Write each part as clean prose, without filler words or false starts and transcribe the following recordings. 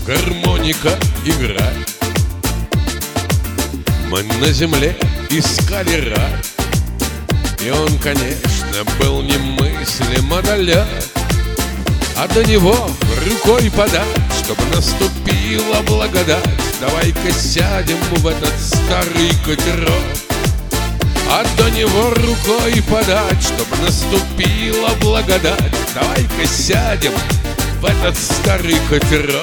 гармоника играет. Мы на земле искали рай, и он, конечно, был немыслимо далек. А до него рукой подать, чтобы наступила благодать. Давай-ка сядем в этот старый катерок. А до него рукой подать, чтобы наступила благодать. Давай-ка сядем в этот старый катерок.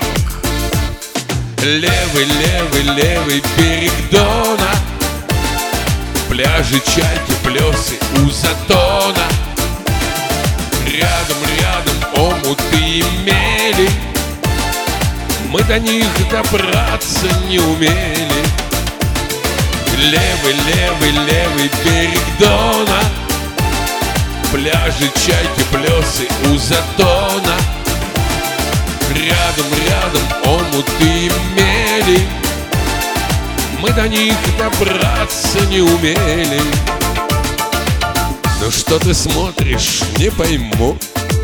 Левый, левый, левый берег Дона, пляжи, чайки, плесы у Затона. Рядом, рядом омуты и мели, мы до них добраться не умели. Левый, левый, левый берег Дона, пляжи, чайки, плесы у Затона. Рядом, рядом омуты и мели, мы до них добраться не умели. Ну что ты смотришь, не пойму.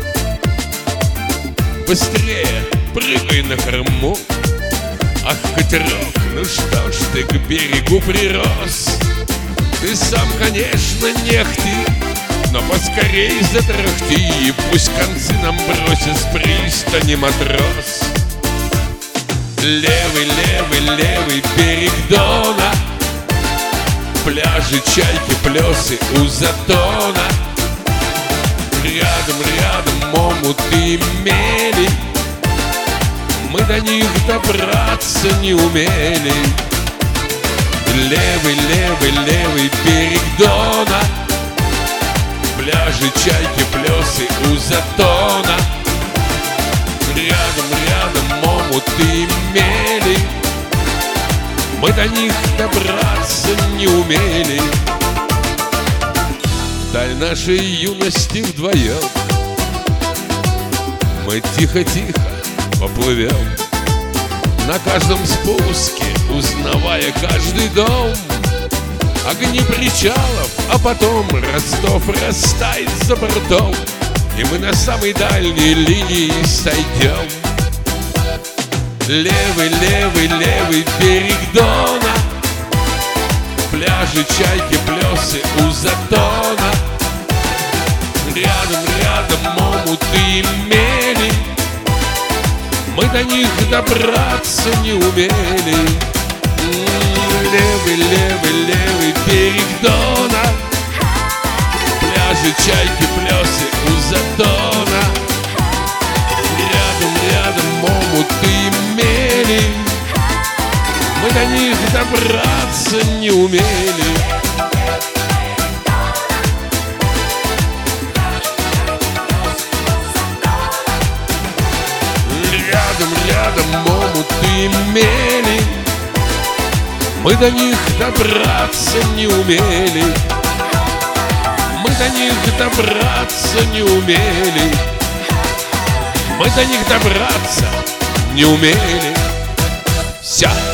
Быстрее прыгай на корму. Ах, катерок, ну что ж ты к берегу прирос? Ты сам, конечно, не ахти, но поскорей затрахти, и пусть концы нам бросит с пристани матрос. Левый, левый, левый берег Дона, пляжи, чайки, плесы у Затона. Рядом, рядом омуты и мели, мы до них добраться не умели. Левый, левый, левый берег Дона, пляжи, чайки, плесы у Затона. Рядом, рядом омуты и мели, мы до них добраться не умели. Вдаль нашей юности вдвоем мы тихо-тихо поплывем, на каждом спуске узнавая каждый дом. Огни причалов, а потом Ростов растает за бортом, и мы на самой дальней линии сойдем. Левый, левый, левый берег Дона, пляжи, чайки, плесы у Затона. Рядом, рядом омуты и мели, мы до них добраться не умели. Левый, левый, левый берег Дона, пляжи, чайки, плесы у Затона. Рядом, рядом омуты и мели, мы до них добраться не умели. Рядом, рядом омуты и мели, мы до них добраться не умели. Мы до них добраться не умели. Мы до них добраться не умели. Вся